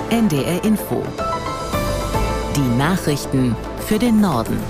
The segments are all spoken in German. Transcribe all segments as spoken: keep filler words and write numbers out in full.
N D R Info. Die Nachrichten für den Norden.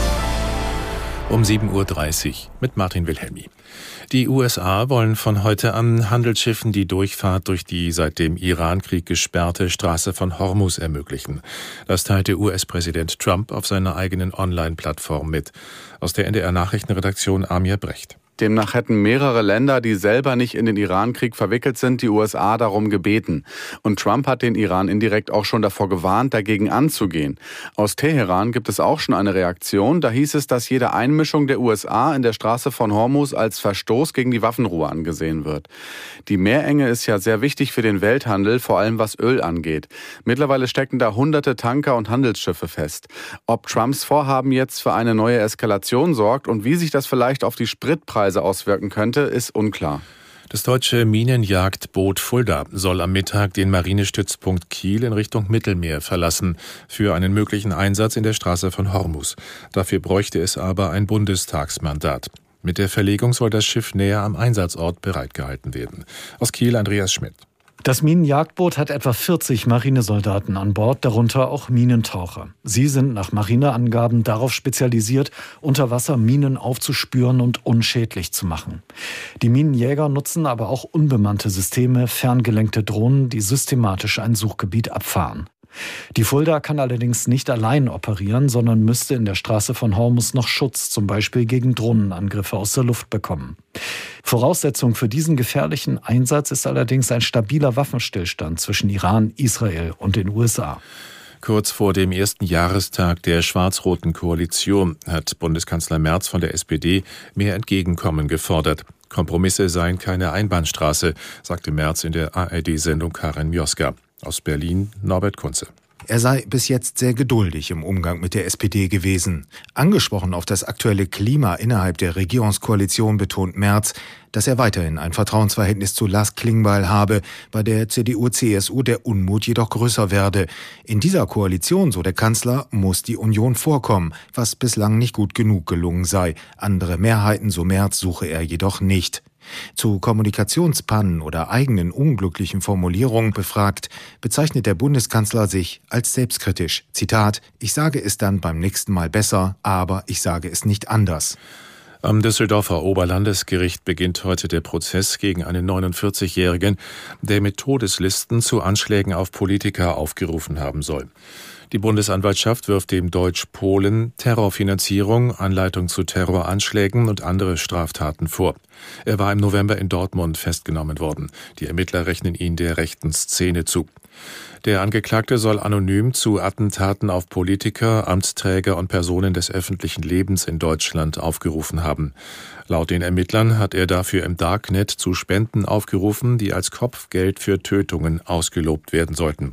Um sieben Uhr dreißig mit Martin Wilhelmi. Die U S A wollen von heute an Handelsschiffen die Durchfahrt durch die seit dem Irankrieg gesperrte Straße von Hormuz ermöglichen. Das teilte U S-Präsident Trump auf seiner eigenen Online-Plattform mit. Aus der N D R-Nachrichtenredaktion Amir Brecht. Demnach hätten mehrere Länder, die selber nicht in den Irankrieg verwickelt sind, die U S A darum gebeten. Und Trump hat den Iran indirekt auch schon davor gewarnt, dagegen anzugehen. Aus Teheran gibt es auch schon eine Reaktion. Da hieß es, dass jede Einmischung der U S A in der Straße von Hormuz als Verstoß gegen die Waffenruhe angesehen wird. Die Meerenge ist ja sehr wichtig für den Welthandel, vor allem was Öl angeht. Mittlerweile stecken da hunderte Tanker und Handelsschiffe fest. Ob Trumps Vorhaben jetzt für eine neue Eskalation sorgt und wie sich das vielleicht auf die Spritpreise auswirken könnte, ist unklar. Das deutsche Minenjagdboot Fulda soll am Mittag den Marinestützpunkt Kiel in Richtung Mittelmeer verlassen für einen möglichen Einsatz in der Straße von Hormuz. Dafür bräuchte es aber ein Bundestagsmandat. Mit der Verlegung soll das Schiff näher am Einsatzort bereitgehalten werden. Aus Kiel Andreas Schmidt. Das Minenjagdboot hat etwa vierzig Marinesoldaten an Bord, darunter auch Minentaucher. Sie sind nach Marineangaben darauf spezialisiert, unter Wasser Minen aufzuspüren und unschädlich zu machen. Die Minenjäger nutzen aber auch unbemannte Systeme, ferngelenkte Drohnen, die systematisch ein Suchgebiet abfahren. Die Fulda kann allerdings nicht allein operieren, sondern müsste in der Straße von Hormuz noch Schutz, zum Beispiel gegen Drohnenangriffe aus der Luft bekommen. Voraussetzung für diesen gefährlichen Einsatz ist allerdings ein stabiler Waffenstillstand zwischen Iran, Israel und den U S A. Kurz vor dem ersten Jahrestag der schwarz-roten Koalition hat Bundeskanzler Merz von der S P D mehr Entgegenkommen gefordert. Kompromisse seien keine Einbahnstraße, sagte Merz in der A R D-Sendung Karin Mioska. Aus Berlin Norbert Kunze. Er sei bis jetzt sehr geduldig im Umgang mit der S P D gewesen. Angesprochen auf das aktuelle Klima innerhalb der Regierungskoalition betont Merz, dass er weiterhin ein Vertrauensverhältnis zu Lars Klingbeil habe, bei der C D U C S U der Unmut jedoch größer werde. In dieser Koalition, so der Kanzler, muss die Union vorkommen, was bislang nicht gut genug gelungen sei. Andere Mehrheiten, so Merz, suche er jedoch nicht. Zu Kommunikationspannen oder eigenen unglücklichen Formulierungen befragt, bezeichnet der Bundeskanzler sich als selbstkritisch. Zitat: Ich sage es dann beim nächsten Mal besser, aber ich sage es nicht anders. Am Düsseldorfer Oberlandesgericht beginnt heute der Prozess gegen einen neunundvierzigjährigen, der mit Todeslisten zu Anschlägen auf Politiker aufgerufen haben soll. Die Bundesanwaltschaft wirft dem Deutsch-Polen Terrorfinanzierung, Anleitung zu Terroranschlägen und andere Straftaten vor. Er war im November in Dortmund festgenommen worden. Die Ermittler rechnen ihn der rechten Szene zu. Der Angeklagte soll anonym zu Attentaten auf Politiker, Amtsträger und Personen des öffentlichen Lebens in Deutschland aufgerufen haben. Laut den Ermittlern hat er dafür im Darknet zu Spenden aufgerufen, die als Kopfgeld für Tötungen ausgelobt werden sollten.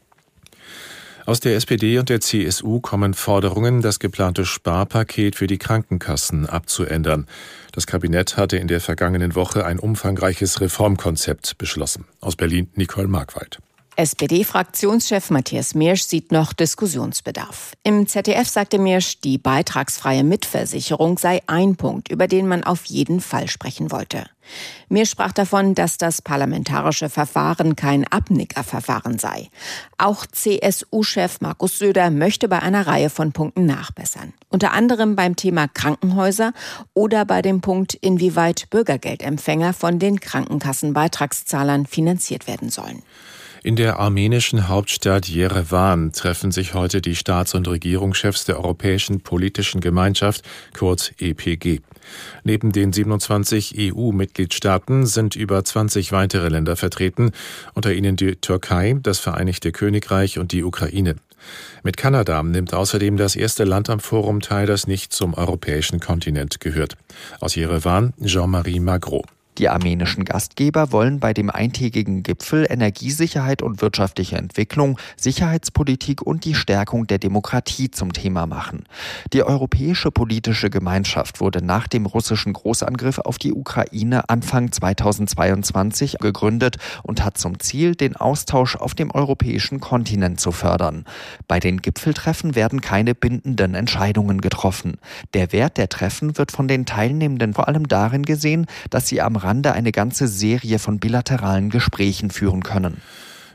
Aus der S P D und der C S U kommen Forderungen, das geplante Sparpaket für die Krankenkassen abzuändern. Das Kabinett hatte in der vergangenen Woche ein umfangreiches Reformkonzept beschlossen. Aus Berlin Nicole Markwald. S P D-Fraktionschef Matthias Miersch sieht noch Diskussionsbedarf. Im Z D F sagte Miersch, die beitragsfreie Mitversicherung sei ein Punkt, über den man auf jeden Fall sprechen wollte. Miersch sprach davon, dass das parlamentarische Verfahren kein Abnickerverfahren sei. Auch C S U-Chef Markus Söder möchte bei einer Reihe von Punkten nachbessern. Unter anderem beim Thema Krankenhäuser oder bei dem Punkt, inwieweit Bürgergeldempfänger von den Krankenkassenbeitragszahlern finanziert werden sollen. In der armenischen Hauptstadt Jerewan treffen sich heute die Staats- und Regierungschefs der Europäischen Politischen Gemeinschaft, kurz E P G. Neben den siebenundzwanzig E U-Mitgliedstaaten sind über zwanzig weitere Länder vertreten, unter ihnen die Türkei, das Vereinigte Königreich und die Ukraine. Mit Kanada nimmt außerdem das erste Land am Forum teil, das nicht zum europäischen Kontinent gehört. Aus Jerewan Jean-Marie Magro. Die armenischen Gastgeber wollen bei dem eintägigen Gipfel Energiesicherheit und wirtschaftliche Entwicklung, Sicherheitspolitik und die Stärkung der Demokratie zum Thema machen. Die Europäische Politische Gemeinschaft wurde nach dem russischen Großangriff auf die Ukraine Anfang zweitausendzweiundzwanzig gegründet und hat zum Ziel, den Austausch auf dem europäischen Kontinent zu fördern. Bei den Gipfeltreffen werden keine bindenden Entscheidungen getroffen. Der Wert der Treffen wird von den Teilnehmenden vor allem darin gesehen, dass sie am Rande eine ganze Serie von bilateralen Gesprächen führen können.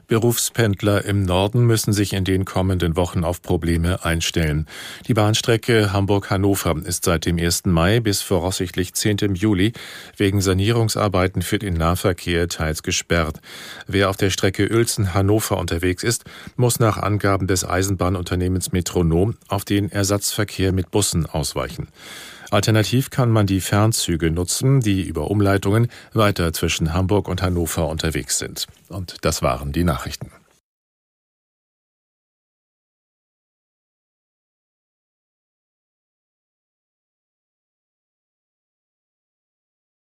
Berufspendler im Norden müssen sich in den kommenden Wochen auf Probleme einstellen. Die Bahnstrecke Hamburg-Hannover ist seit dem ersten Mai bis voraussichtlich zehnten Juli wegen Sanierungsarbeiten für den Nahverkehr teils gesperrt. Wer auf der Strecke Uelzen-Hannover unterwegs ist, muss nach Angaben des Eisenbahnunternehmens Metronom auf den Ersatzverkehr mit Bussen ausweichen. Alternativ kann man die Fernzüge nutzen, die über Umleitungen weiter zwischen Hamburg und Hannover unterwegs sind. Und das waren die Nachrichten.